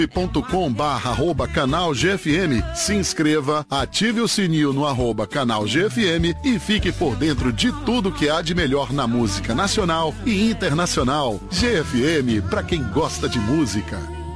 youtube.com/canal GFM. Se inscreva, ative o sininho no @canal GFM e fique por dentro de tudo que há de melhor na música nacional e internacional. GFM, para quem gosta de música.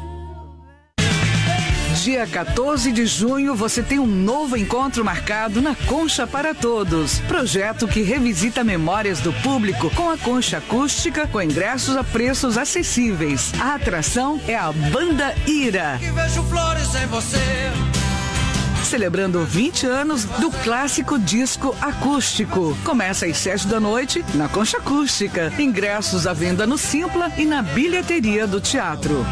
Dia 14 de junho, você tem um novo encontro marcado na Concha para Todos. Projeto que revisita memórias do público com a concha acústica, com ingressos a preços acessíveis. A atração é a Banda Ira. E vejo flores em você. Celebrando 20 anos do clássico disco acústico. Começa às 7 da noite na Concha Acústica. Ingressos à venda no Simpla e na bilheteria do teatro.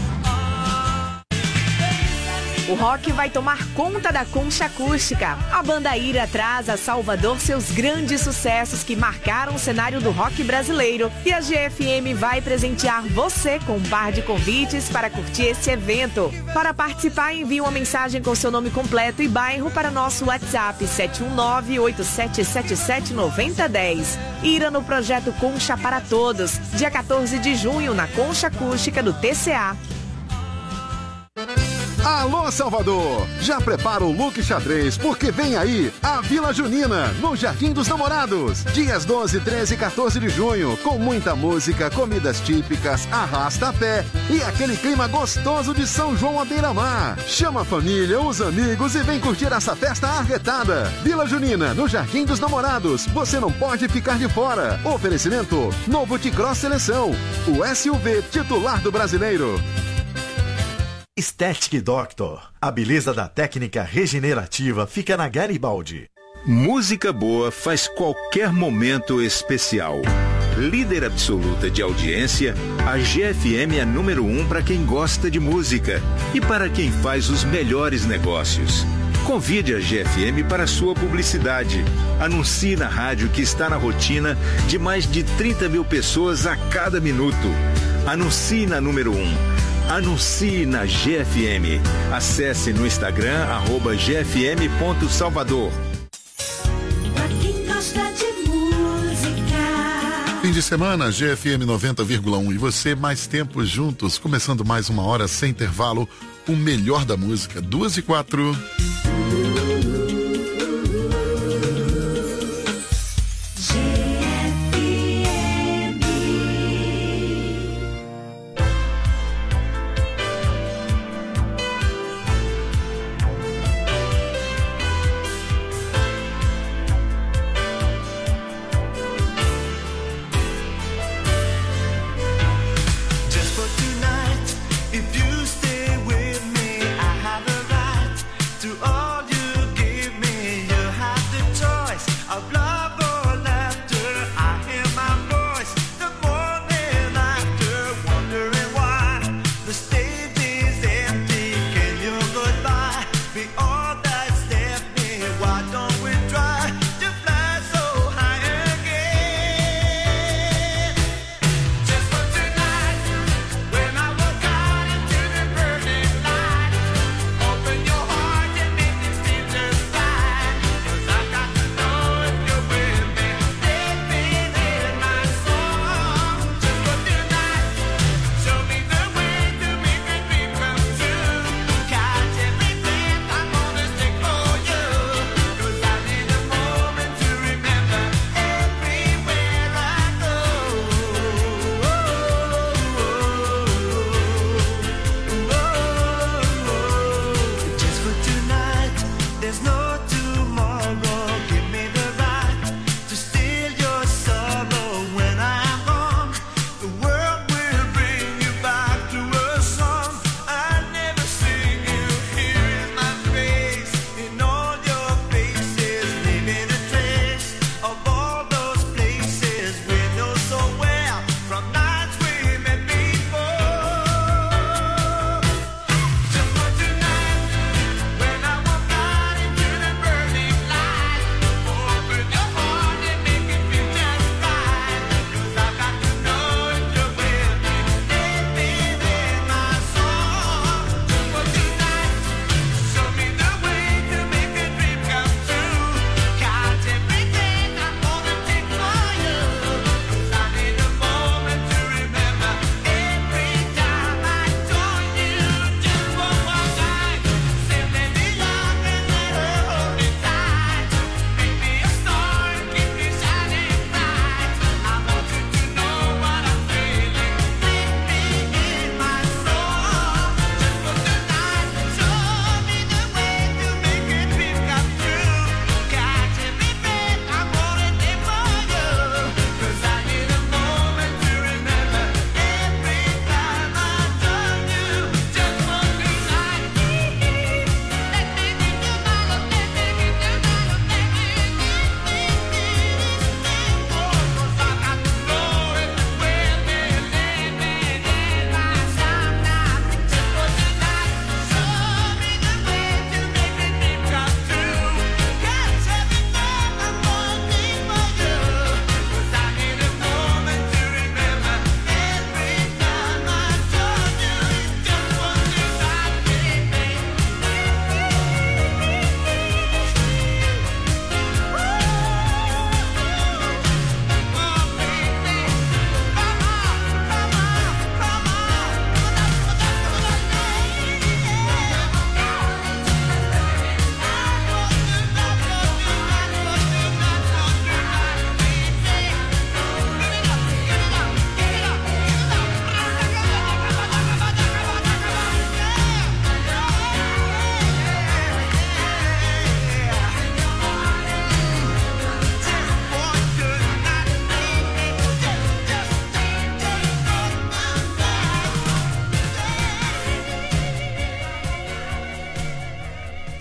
O rock vai tomar conta da Concha Acústica. A Banda Ira traz a Salvador seus grandes sucessos que marcaram o cenário do rock brasileiro. E a GFM vai presentear você com um par de convites para curtir esse evento. Para participar, envie uma mensagem com seu nome completo e bairro para nosso WhatsApp 719-8777-9010. Ira no projeto Concha para Todos, dia 14 de junho na Concha Acústica do TCA. Alô, Salvador! Já prepara o look xadrez, porque vem aí a Vila Junina, no Jardim dos Namorados. Dias 12, 13 e 14 de junho, com muita música, comidas típicas, arrasta-pé e aquele clima gostoso de São João à beira-mar. Chama a família, os amigos e vem curtir essa festa arretada. Vila Junina, no Jardim dos Namorados. Você não pode ficar de fora. Oferecimento: Novo T-Cross Seleção, o SUV titular do brasileiro. Aesthetic Doctor. A beleza da técnica regenerativa fica na Garibaldi. Música boa faz qualquer momento especial. Líder absoluta de audiência, a GFM é número 1 para quem gosta de música e para quem faz os melhores negócios. Convide a GFM para sua publicidade. Anuncie na rádio que está na rotina de mais de 30 mil pessoas a cada minuto. Anuncie na número 1. Anuncie na GFM. Acesse no Instagram @gfm.salvador. Fim de semana, GFM 90,1 e você, mais tempo juntos, começando mais uma hora sem intervalo, o melhor da música, 2h04. If you stay with me, I have a right to all you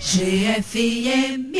GFM.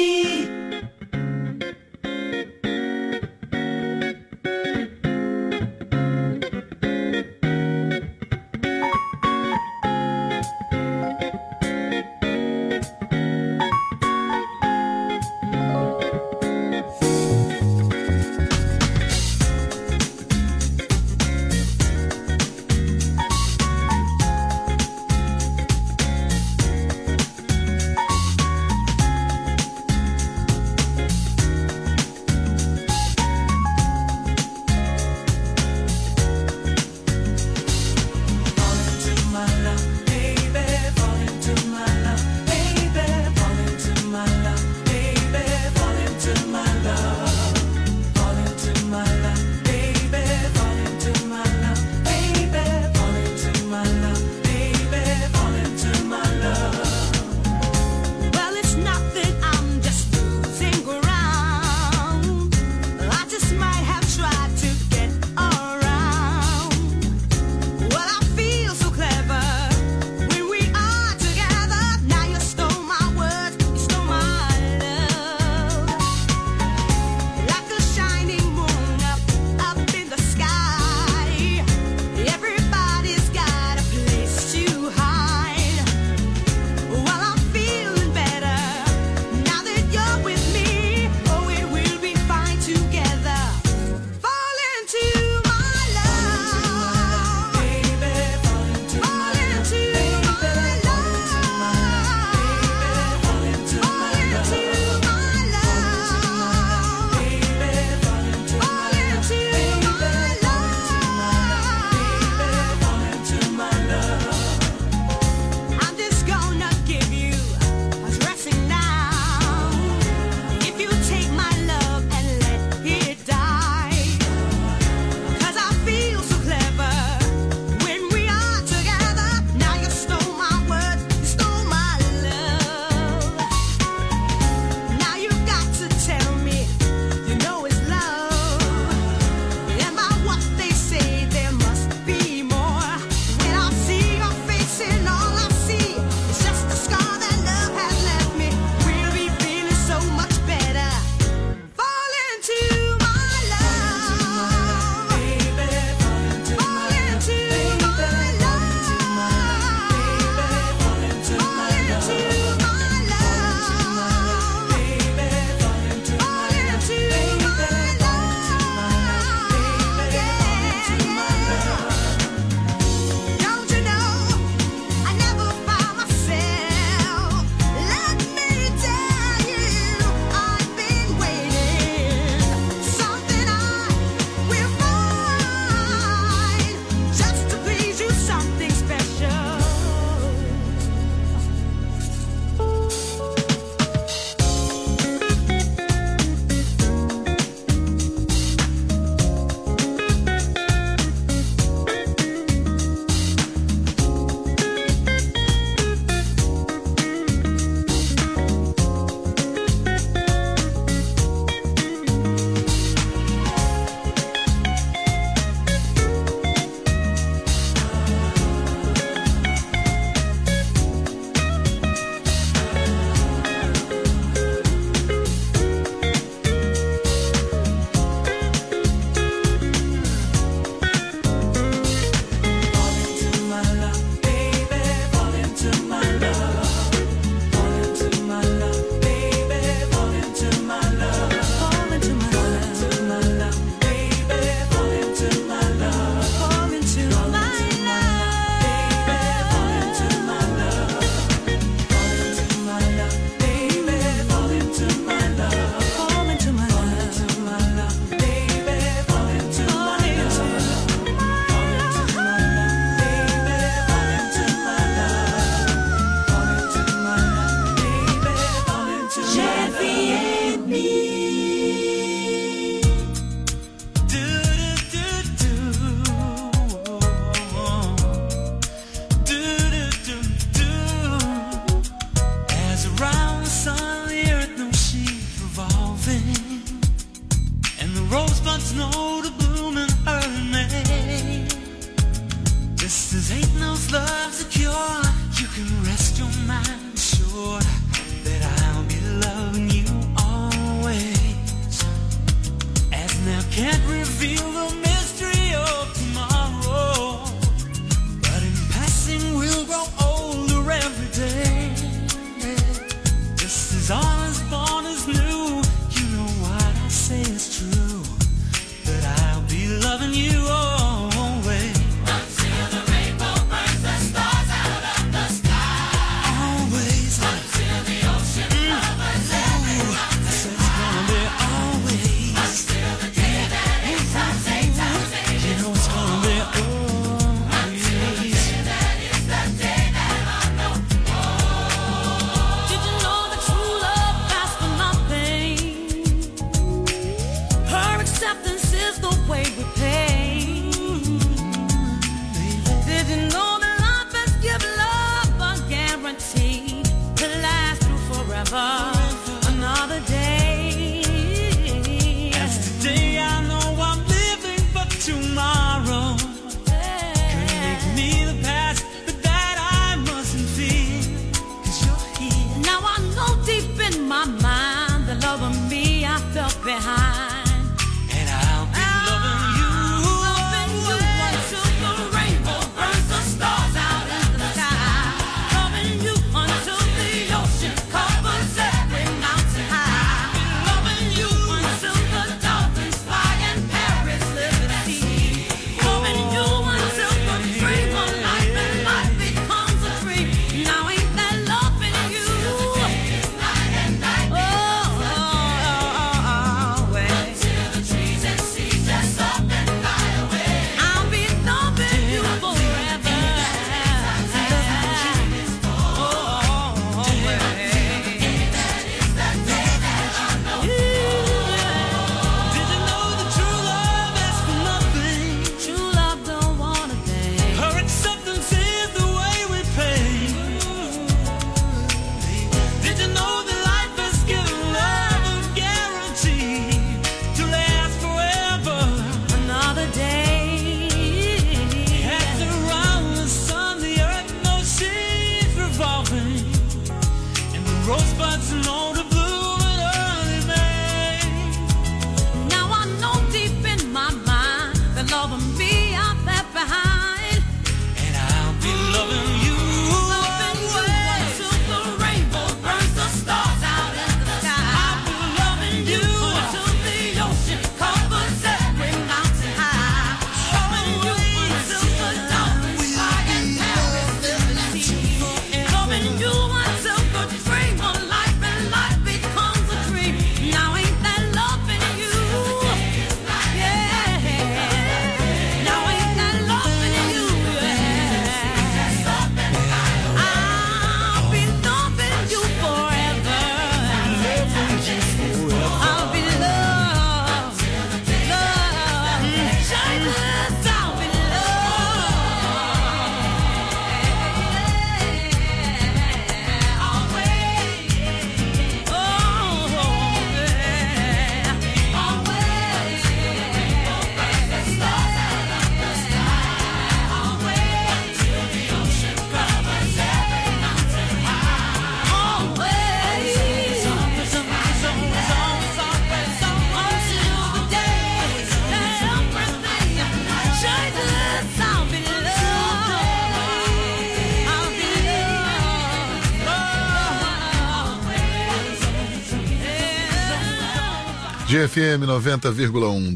GFM 90,1,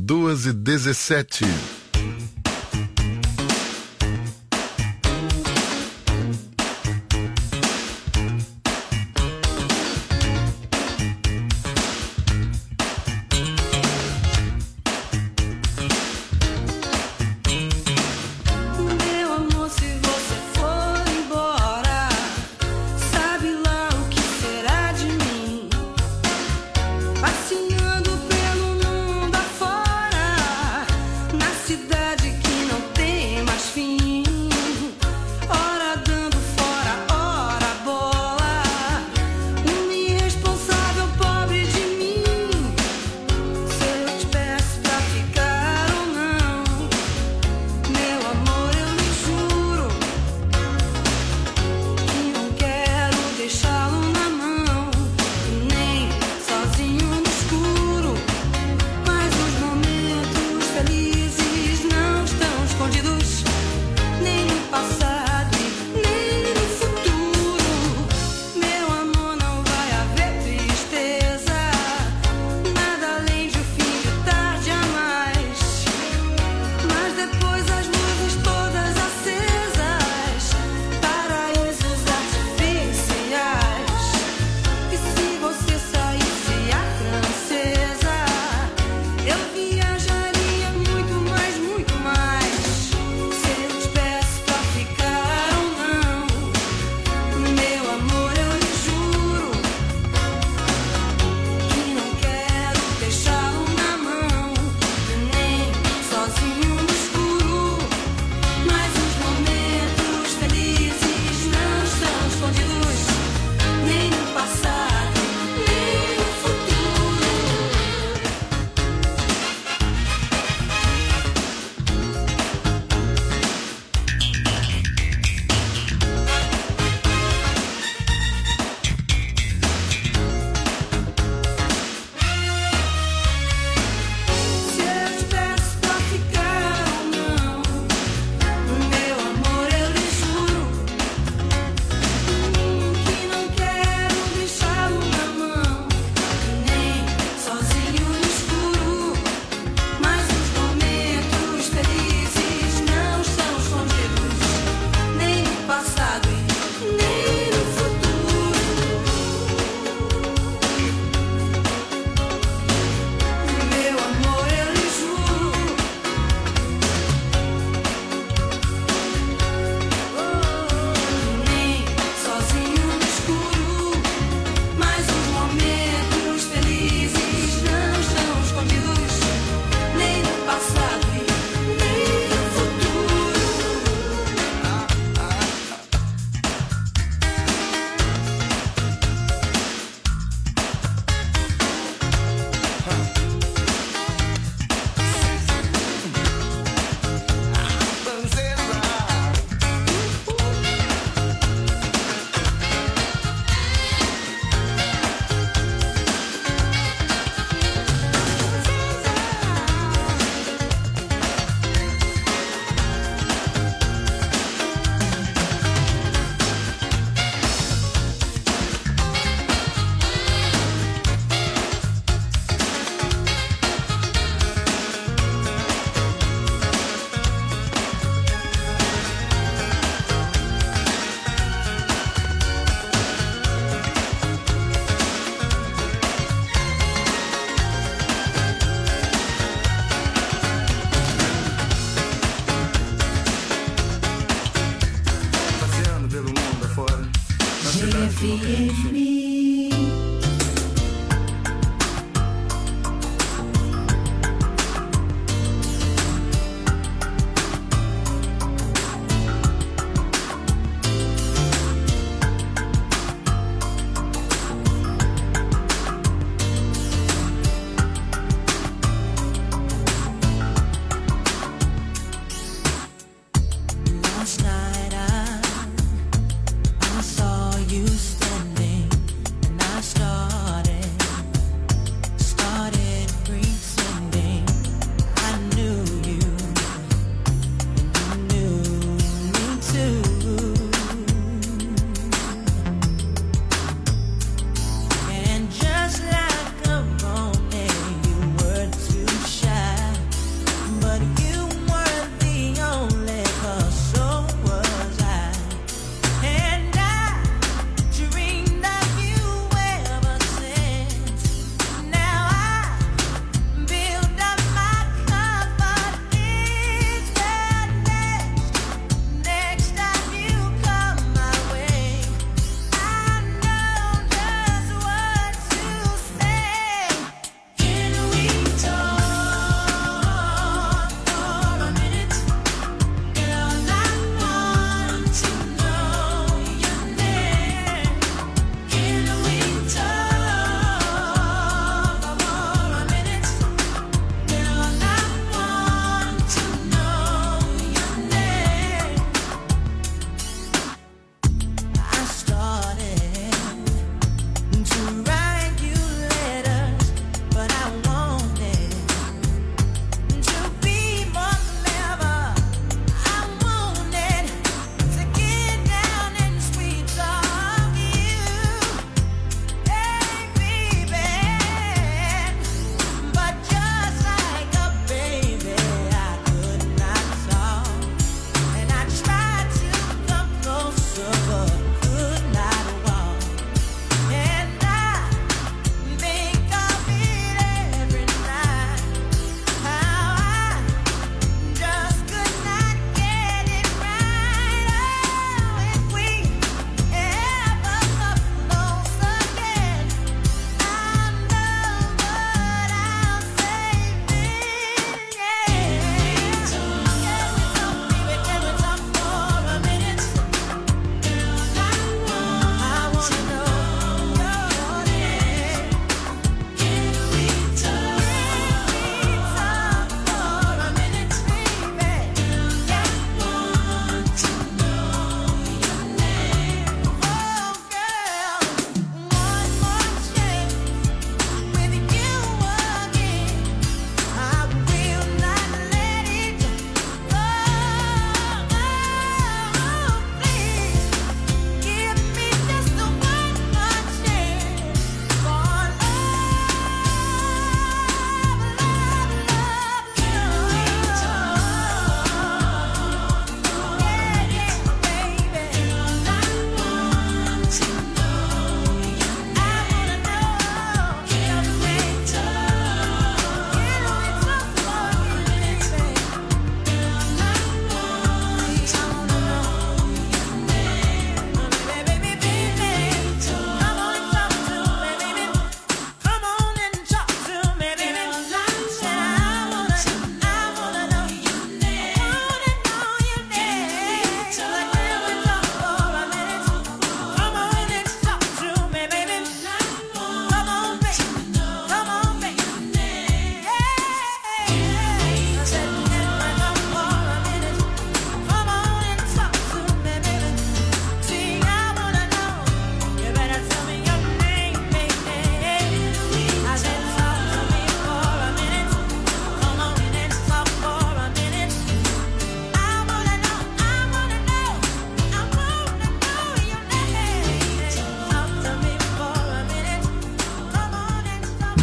2h17. Last night I saw you standing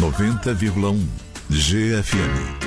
90,1 GFM.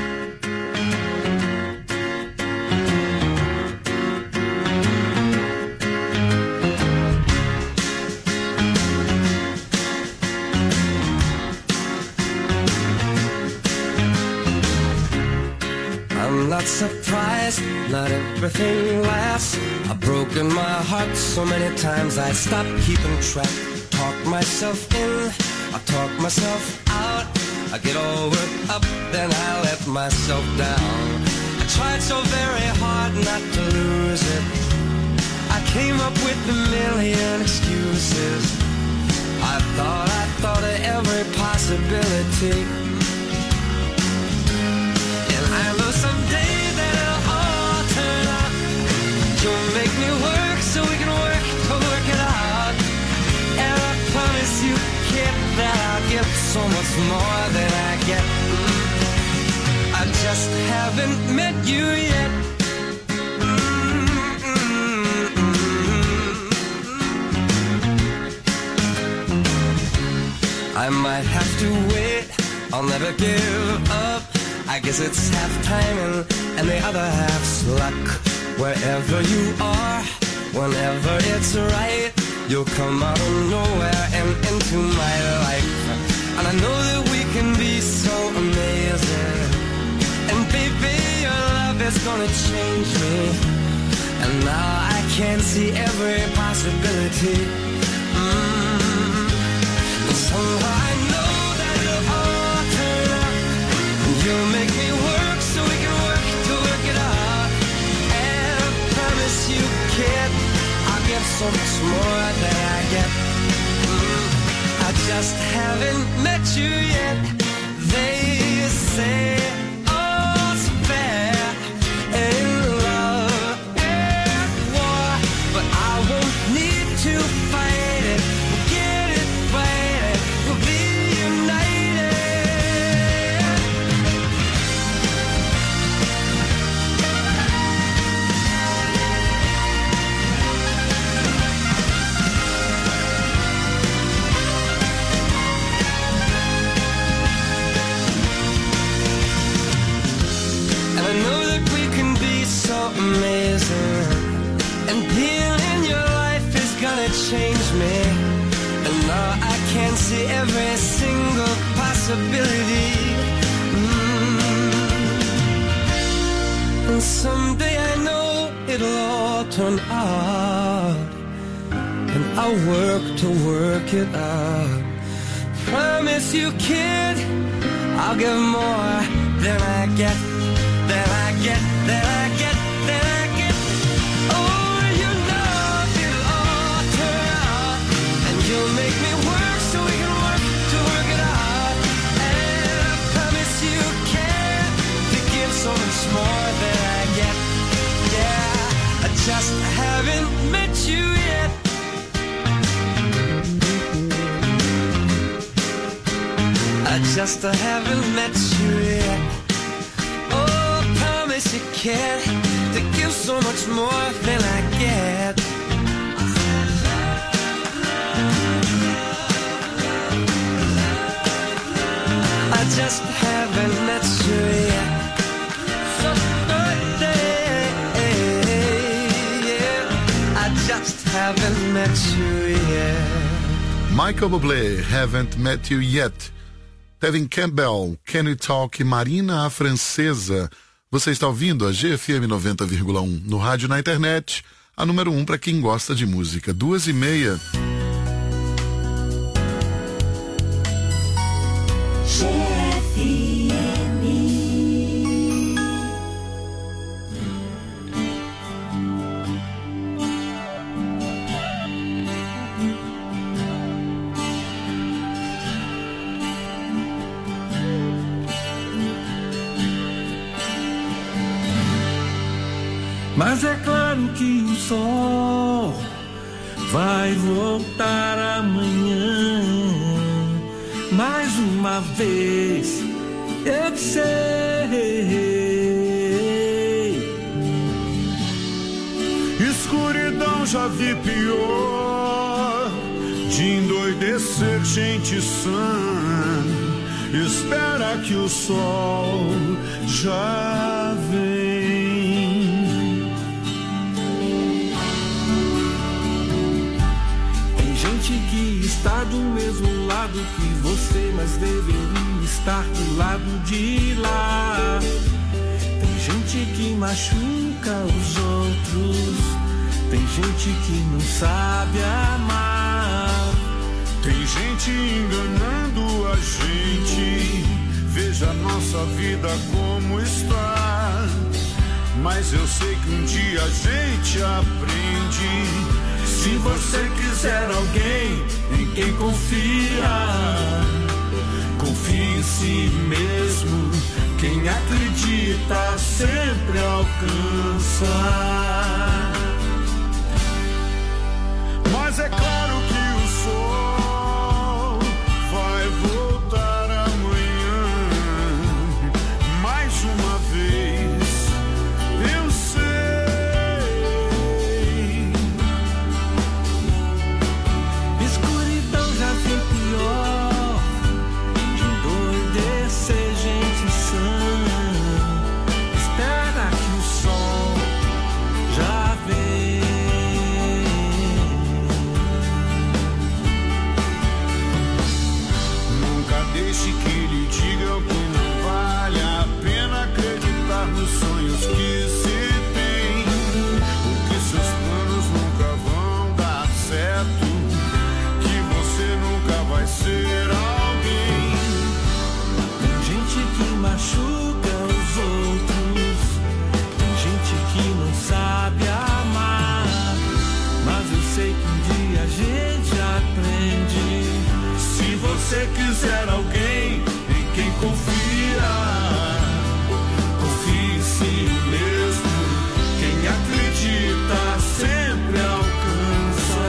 I'm not surprised, not everything lasts. I've broken my heart so many times I stopped keeping track. Talk myself in, I talk myself out. I get all worked up, then I let myself down. I tried so very hard not to lose it. I came up with a million excuses. I thought of every possibility. I know someday that it'll all turn out. You'll make me work so we can work to work it out. And I promise you, kid, that I'll give so much more than I get. I just haven't met you yet. I might have to wait, I'll never give up. I guess it's half timing and the other half's luck. Wherever you are, whenever it's right, you'll come out of nowhere and into my life. And I know that we can be so amazing. And baby, your love is gonna change me. And now I can see every possibility. And somehow I know that it'll all turn out. You'll make me work so we can work to work it out. And I promise you, kid, I'll give so much more than I get. I just haven't met you yet. They say all's fair in love and war, but I won't need to fight it. We'll get it right, we'll be united. I know that we can be so amazing. And being in your life is gonna change me. And now I can see every single possibility. And someday I know it'll all turn out. And I'll work to work it out. Promise you, kid, I'll give more than I get. That I get, that I get, that I get. Oh, you know it'll all turn out. And you'll make me work so we can work to work it out. And I promise you can to give so much more than I get. Yeah, I just haven't met you yet. I just haven't met you yet. You care to give so much more than I get. I just haven't met you yet. So birthday, yeah. I just haven't met you yet. Michael Bublé, Haven't Met You Yet. Tevin Campbell, Can You Talk, Marina a Francesa. Você está ouvindo a GFM 90,1 no rádio e na internet, a número 1 para quem gosta de música. 2:30. Mas é claro que o sol vai voltar amanhã. Mais uma vez eu sei. Escuridão já vi pior, de endoidecer gente sã. espera que o sol já vem. Tem gente que está do mesmo lado que você, mas deveria estar do lado de lá. Tem gente que machuca os outros, tem gente que não sabe amar. Tem gente enganando a gente, veja nossa vida como está. Mas eu sei que um dia a gente aprende. Se você quiser alguém em quem confia, confie em si mesmo. Quem acredita sempre alcança. Mas é claro que o sol vai voltar amanhã. Mais uma vez, eu sei. Escuridão já foi pior, de endoidecer gente sã. Espera que o sol já vem. Deixe que lhe diga que não vale a pena acreditar nos sonhos que se tem, porque seus planos nunca vão dar certo, que você nunca vai ser alguém. Tem gente que machuca os outros, tem gente que não sabe amar, mas eu sei que um dia a gente aprende. Se você quiser alguém em quem confia, confie em si mesmo. Quem acredita sempre alcança.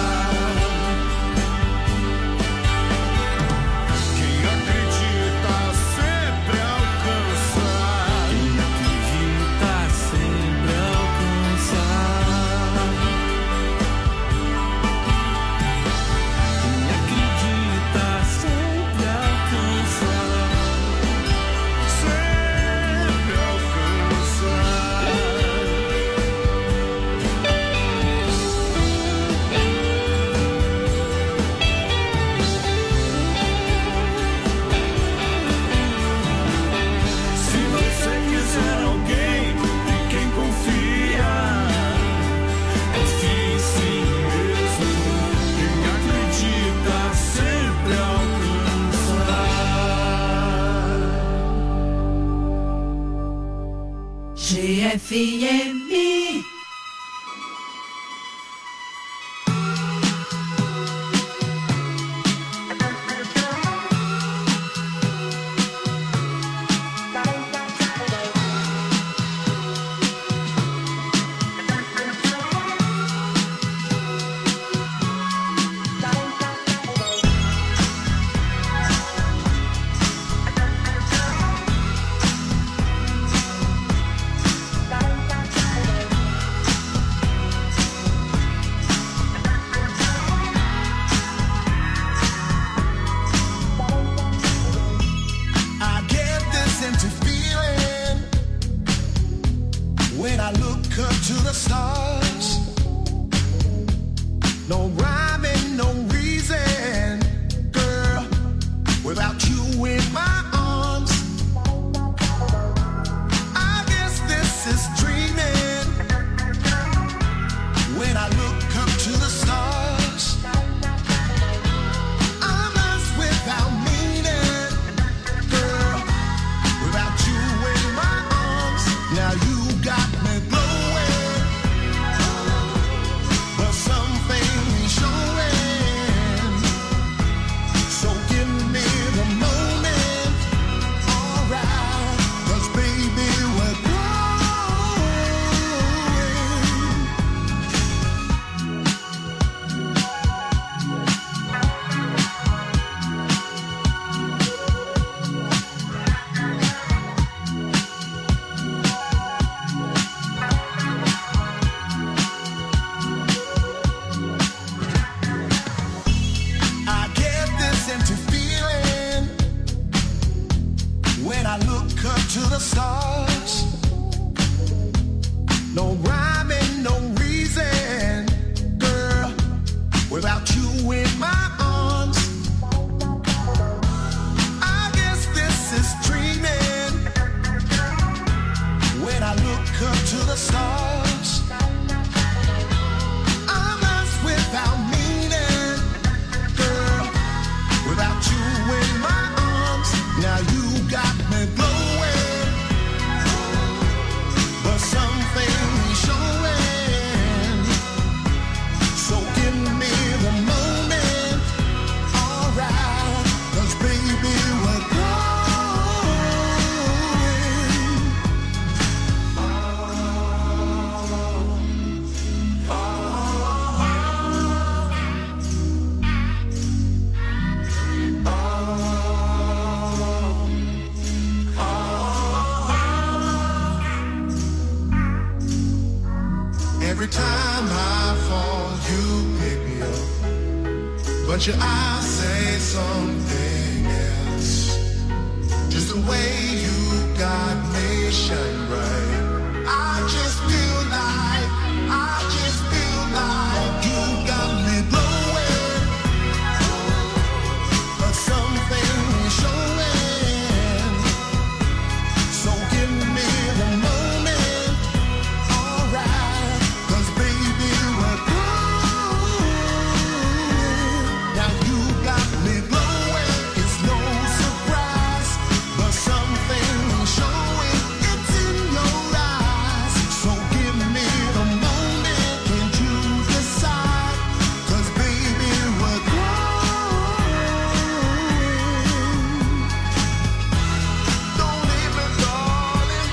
Quem acredita sempre alcança. Quem acredita sempre alcança. Quem acredita sempre alcança. Sempre alcança. Se você quiser alguém em quem confia, confie em si mesmo. Quem acredita sempre alcança. GFM. but your eyes say something else. Just the way you got me shine bright. I just feel like you got me blowing, but something showing. So give me the moment, alright, 'cause baby we're growing. Now you got me blowing, it's no surprise, but something showing, it's in your eyes. So give me the moment, can't you decide? 'Cause baby we're growing. Don't leave me, darling,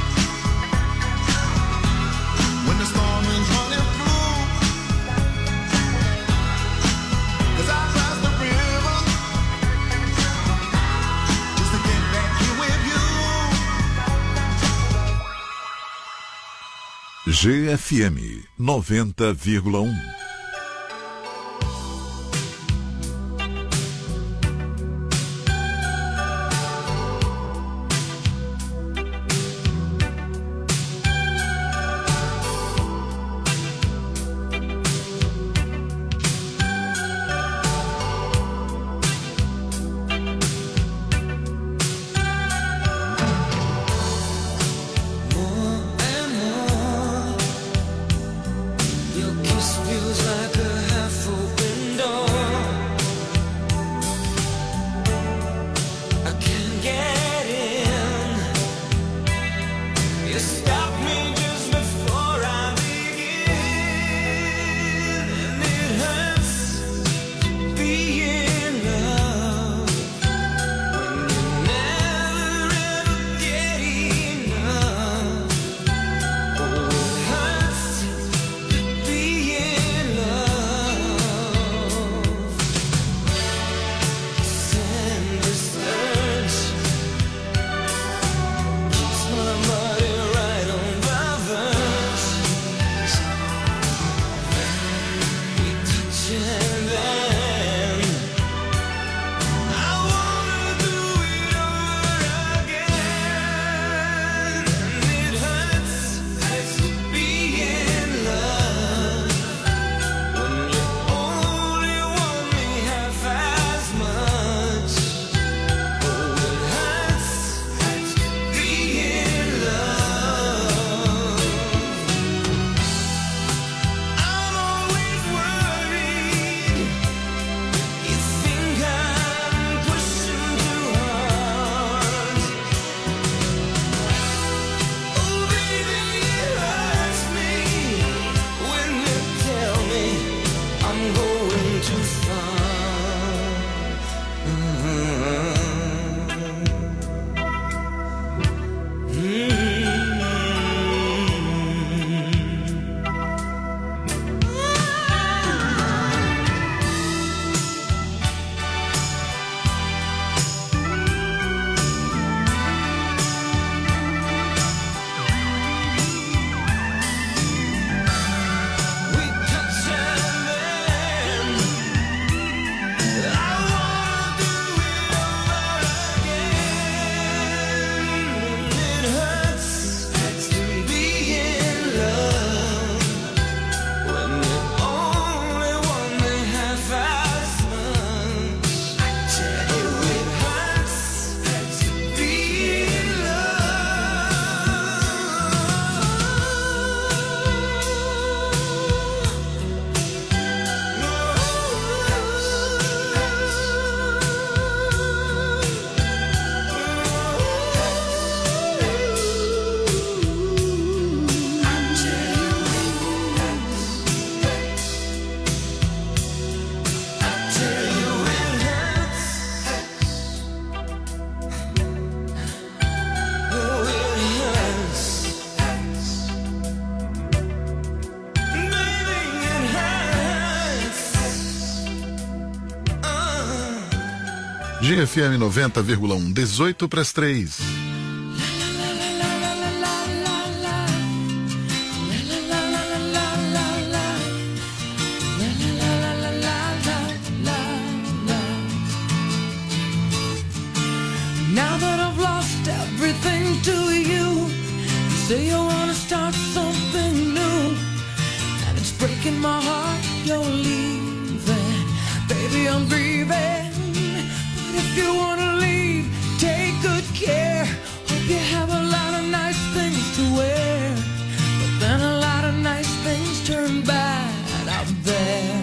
when the storm is running through. 'Cause I crossed the river just to get back here with you. GFM 90,1. Your kiss feels like a half-open door. I can't get in. You stop me just before I begin, and it hurts to be in love when you never ever get enough. Oh, it hurts to be in love. Send this urge keeps my body right on the verge. We touch and then I wanna do it over again. And it hurts to be in love when you only want me half as much. Oh, it hurts to be in love. I'm always worried. You think I'm pushing too hard. Oh, baby, it hurts me when you tell me I'm going too far. We touch and then I wanna do it over again. It hurts to be in love when you only want me half as much. I tell you it hurts to be in GFM 90,1, 18 para as 3. say you wanna start something new, and it's breaking my heart you're leaving. Baby, I'm grieving, but if you wanna leave, take good care. Hope you have a lot of nice things to wear, but then a lot of nice things turn bad out there.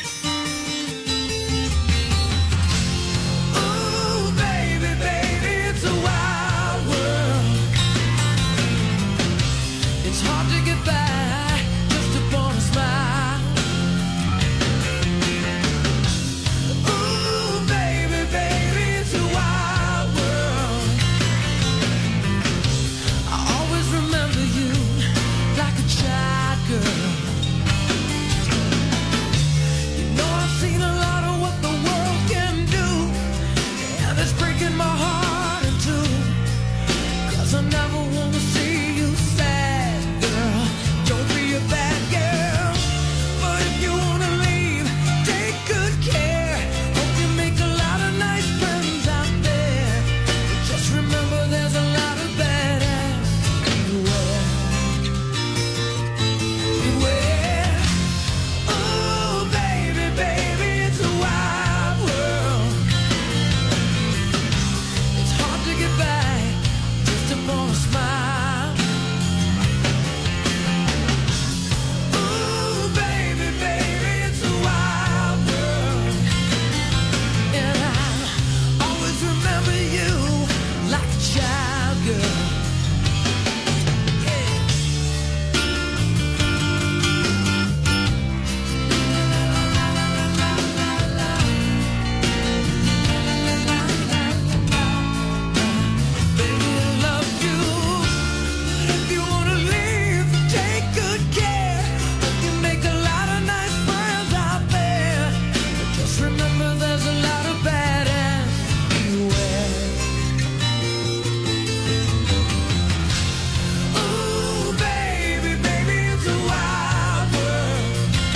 Ooh, baby, baby, it's a wild world. It's hard to get by just upon a smile. Ooh, baby, baby, it's a wild world. I always remember you like a child girl. You know I've seen a lot of what the world can do, and it's breaking my heart in two, 'cause I never wanna see you sad, girl. Don't be a bad girl, but if you wanna leave, take good care. Hope you make a lot of nice friends out there, but just remember there's a lot of bad ass beware. Beware. Oh, baby, baby, it's a wild world. It's hard to get by just upon a smile. Ooh, baby, baby, it's a wild world. And I always remember you like a child girl. Baby, I love you, but if you wanna leave, take good care. Hope you make a lot of nice friends out there, but just remember there's a lot of bad ass beware. Ooh, baby, baby, it's a wild world.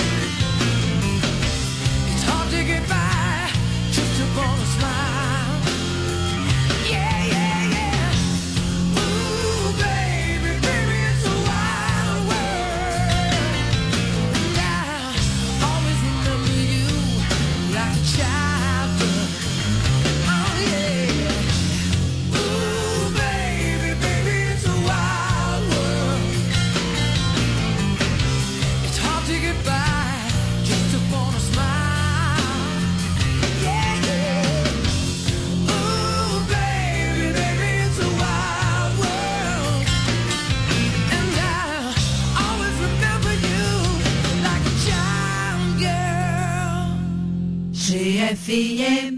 It's hard to get by just upon a smile. Yeah, yeah, yeah. Ooh, baby, baby, it's a wild world. And I always remember you like a child girl. Oh, yeah. Ooh, baby, baby, it's a wild world. It's hard to get by just upon a smile. Yeah, yeah. Ooh, baby, baby, it's a wild world. And I always remember you like a child girl. GFM.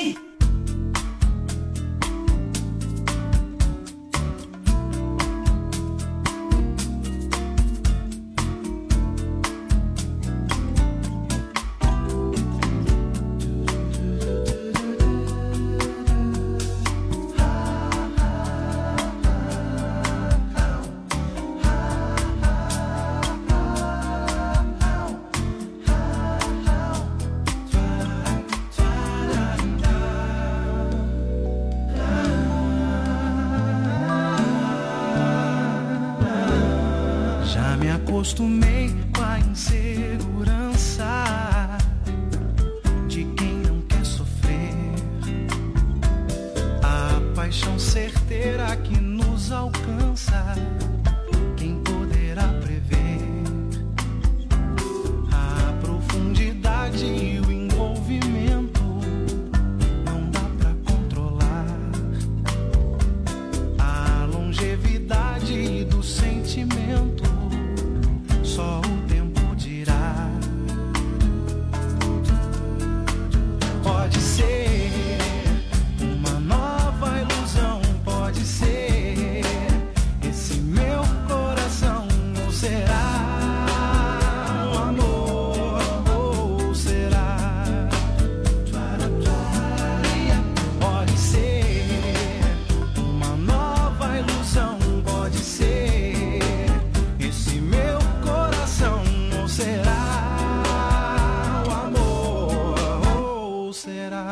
Já me acostumei com a insegurança de quem não quer sofrer. A paixão certeira que nos alcança, quem poderá prever? A profundidade e o envolvimento não dá pra controlar. A longevidade do sentimento só o tempo dirá. Pode ser uma nova ilusão, pode ser esse meu coração, ou será um amor, ou será? Pode ser uma nova ilusão, pode ser esse meu coração, ou será o amor, ou será?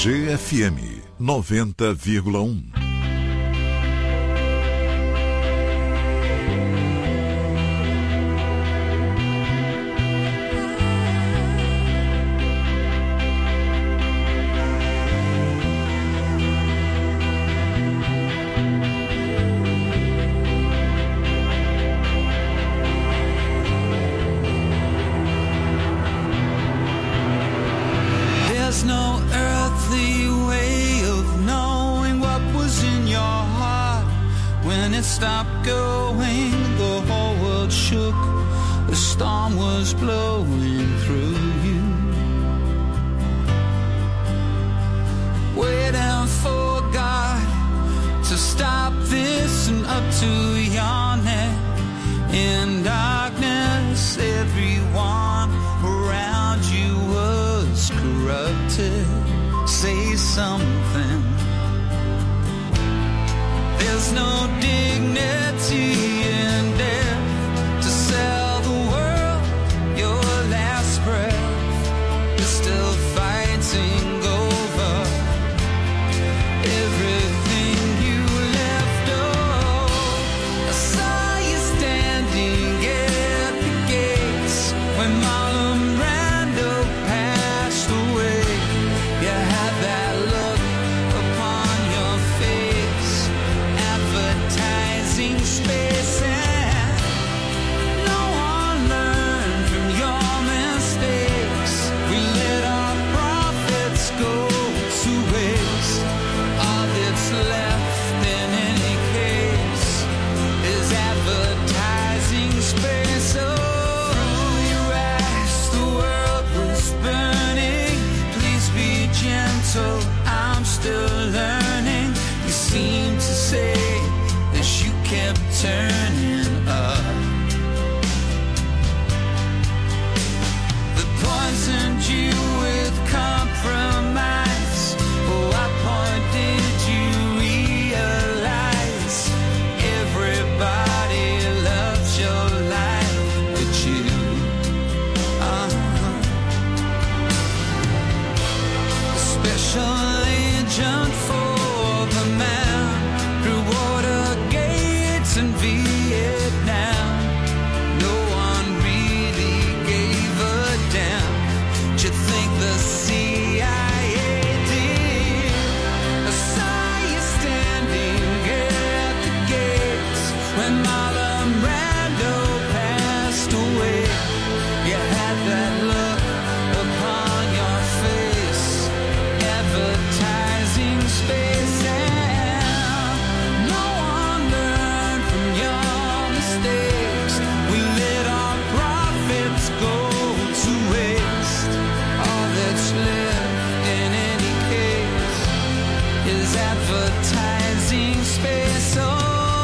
GFM 90,1. Stopped going, the whole world shook, the storm was blowing through you, waiting for God to stop this and up to your neck. In darkness, everyone around you was corrupted. Say something. There's no dignity in death to sell the world your last breath. You're still fighting over everything you left. Oh, I saw you standing at the gates when Marlon Brando passed away. You had that look upon your face, advertising space, and no one learned from your mistakes. We let our profits go to waste. All that's left in any case is advertising space. Oh, your eyes, the world was burning. Please be gentle, I'm still learning. You seem to say that you kept turning up. They poisoned you with compromise. Oh, what point did you realize everybody loves your life but you? A special agent for the man through water gates in Vietnam. No one really gave a damn. But you think the CIA did? I saw you standing at the gates when Marlon Brando passed away. You had that look upon your face, advertising space, and no one learned from your mistakes. We let our profits go to waste. All that's left in any case is advertising space. Oh.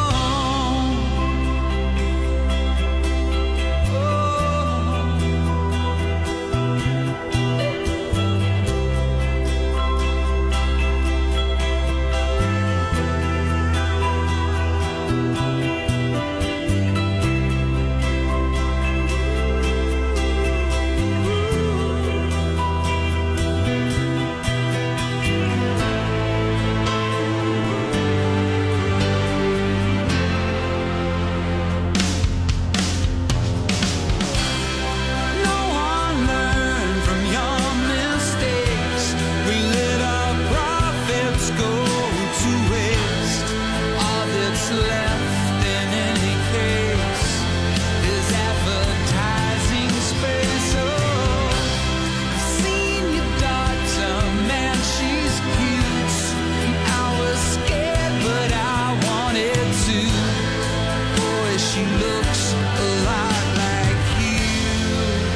No one learned from your mistakes. We let our profits go to waste. All that's left in any case is advertising space. Oh, I've seen your daughter, man, she's cute. I was scared, but I wanted to. Boy, she looks a lot like you.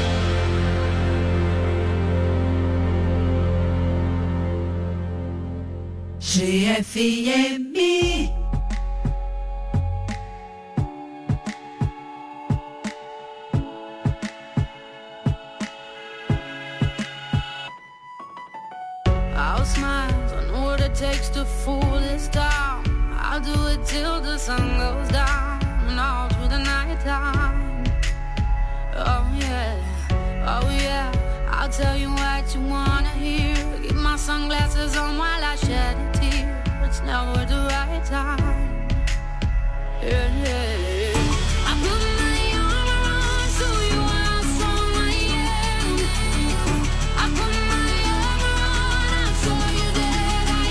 GFM. I'll smile, I know what it takes to fool this town. I'll do it till the sun goes down and all through the night time. Oh yeah, I'll tell you what you wanna hear. Keep my my sunglasses on while I shed a tear. It's never the right time. Yeah, yeah. I put my arm around so you how strong I am. I put my arm around and show you that I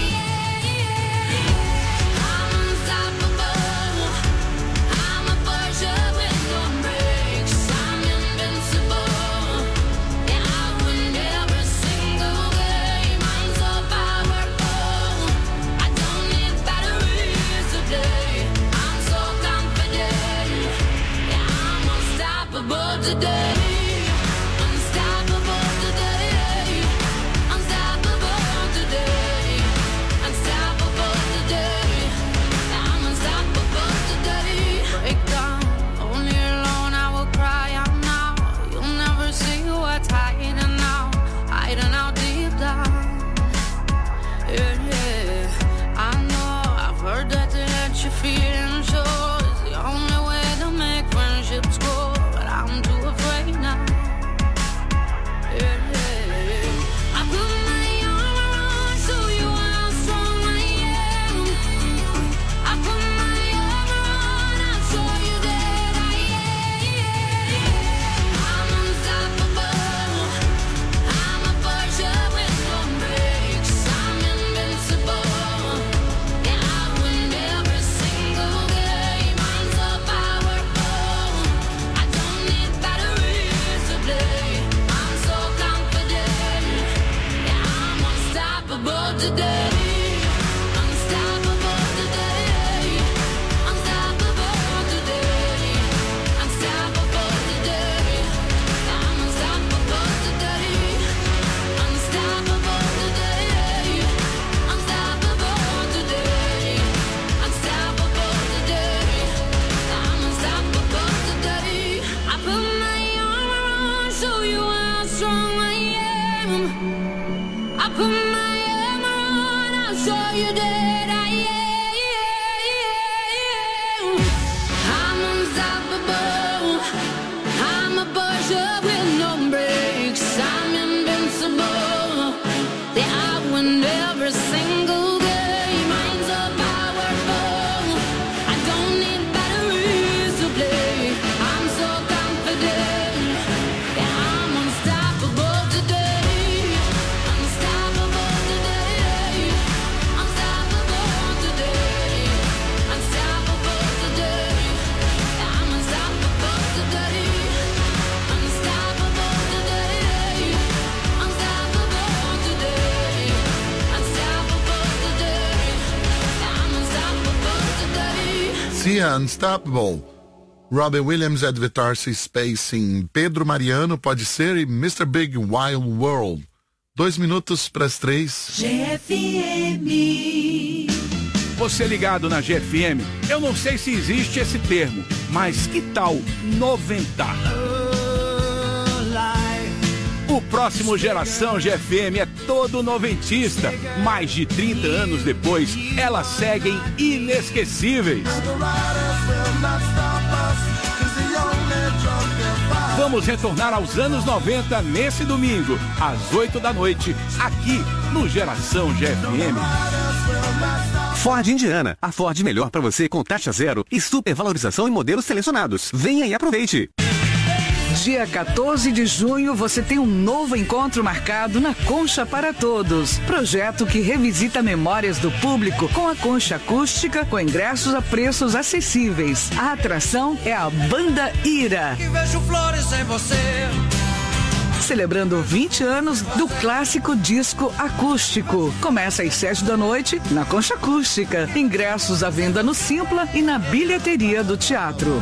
am. I'm unstoppable. I'm a Porsche with no brakes. I'm invincible. Yeah, I win every single game. I'm so powerful. I don't need batteries today. I'm so confident. Yeah, I'm unstoppable today. Unstoppable today. Unstoppable today. Unstoppable today. Yeah, I'm unstoppable today. Break down, only alone I will cry out now. You'll never see what's hiding out deep down. Yeah, yeah. I know, I've heard that to let you feel and show is the only way to make friendships grow, but I'm too afraid now. Yeah, yeah. I put my arm around so you how strong I am. I put my arm around and show you that I am. I'm unstoppable. I'm a Porsche with no brakes. I'm invincible. Yeah, I win every single game. I'm so powerful. I don't need batteries to play. I'm so confident. Yeah, I'm unstoppable today. Unstoppable today. Unstoppable today. Unstoppable today. I'm unstoppable today. Unstoppable today. Unstoppable today. Unstoppable today. I'm unstoppable today. I put my arm around, show you how strong I am. I put my arm around, I'll show you that I am. I'm unstoppable. I'm a Porsche with no brakes. I'm invincible. Yeah, I win every single game. I'm so powerful. I don't need batteries to play. I'm so confident. Yeah, I'm unstoppable today. Unstoppable today. Unstoppable today. Unstoppable today. Yeah, I'm unstoppable today. Unstoppable today. Unstoppable today. Unstoppable today. Yeah, I'm unstoppable today. Sia, Unstoppable. Robbie Williams, Advertising Spacing, Pedro Mariano, pode ser, e Mr. Big Wild World. 2 minutos para as 3. GFM. Você ligado na GFM, eu não sei se existe esse termo, mas que tal 90? O próximo Geração GFM é todo noventista. Mais de 30 anos depois, elas seguem inesquecíveis. Vamos retornar aos anos 90 nesse domingo, às 8 da noite, aqui no Geração GFM. Ford Indiana, a Ford melhor para você com taxa zero e supervalorização em modelos selecionados. Venha e aproveite. Dia 14 de junho, você tem um novo encontro marcado na Concha para Todos. Projeto que revisita memórias do público com a concha acústica, com ingressos a preços acessíveis. A atração é a Banda Ira. Que vejo flores em você. Celebrando 20 anos do clássico disco acústico. Começa às 7 da noite na Concha Acústica. Ingressos à venda no Simpla e na bilheteria do teatro.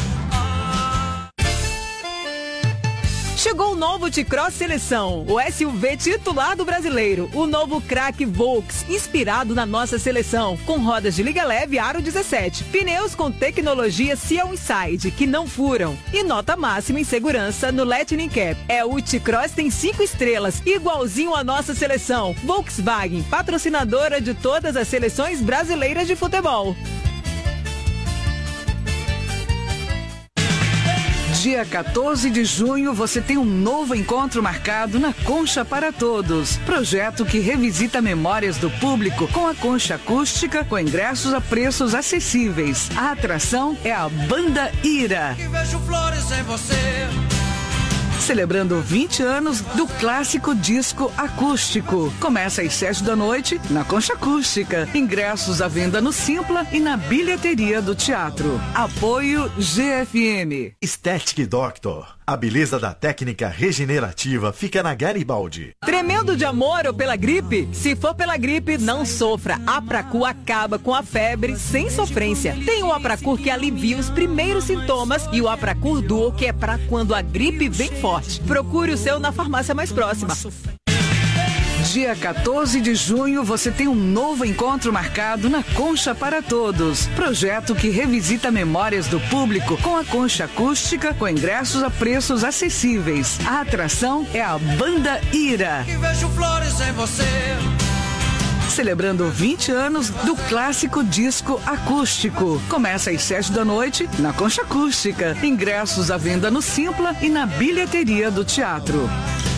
Chegou o novo T-Cross Seleção, o SUV titular do brasileiro, o novo Crack Volks, inspirado na nossa seleção, com rodas de liga leve aro 17, pneus com tecnologia Seal Inside, que não furam, e nota máxima em segurança no Lightning Cap. O T-Cross tem 5 estrelas, igualzinho à nossa seleção. Volkswagen, patrocinadora de todas as seleções brasileiras de futebol. Dia 14 de junho, você tem um novo encontro marcado na Concha para Todos. Projeto que revisita memórias do público com a concha acústica, com ingressos a preços acessíveis. A atração é a Banda Ira. E vejo flores em você. Celebrando 20 anos do clássico disco acústico. Começa às 7 da noite na Concha Acústica. Ingressos à venda no Simpla e na bilheteria do teatro. Apoio GFM. Aesthetic Doctor. A beleza da técnica regenerativa fica na Garibaldi. Tremendo de amor ou pela gripe? Se for pela gripe, não sofra. A Apracur acaba com a febre sem sofrência. Tem o Apracur que alivia os primeiros sintomas e o Apracur Duo, que é pra quando a gripe vem forte. Procure o seu na farmácia mais próxima. Dia 14 de junho, você tem um novo encontro marcado na Concha para Todos. Projeto que revisita memórias do público com a concha acústica, com ingressos a preços acessíveis. A atração é a Banda Ira. E vejo flores em você. Celebrando 20 anos do clássico disco acústico. Começa às 7 da noite na Concha Acústica. Ingressos à venda no Simpla e na bilheteria do teatro.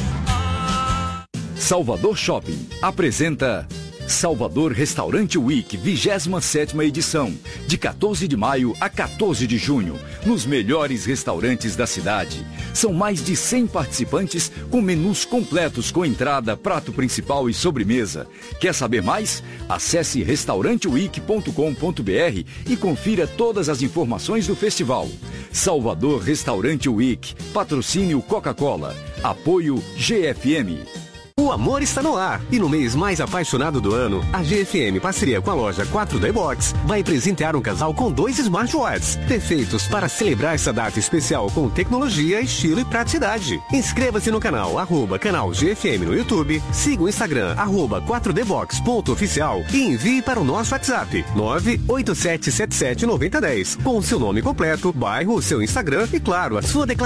Salvador Shopping apresenta Salvador Restaurante Week, 27ª edição, de 14 de maio a 14 de junho, nos melhores restaurantes da cidade. São mais de 100 participantes com menus completos com entrada, prato principal e sobremesa. Quer saber mais? Acesse restauranteweek.com.br e confira todas as informações do festival. Salvador Restaurante Week, patrocínio Coca-Cola, apoio GFM. O amor está no ar e no mês mais apaixonado do ano, a GFM, parceria com a loja 4D Box, vai presentear um casal com 2 smartwatches, perfeitos para celebrar essa data especial com tecnologia, estilo e praticidade. Inscreva-se no canal @canal GFM no YouTube, siga o Instagram @4dbox.oficial e envie para o nosso WhatsApp 987779010 com o seu nome completo, bairro, seu Instagram e claro, a sua declaração.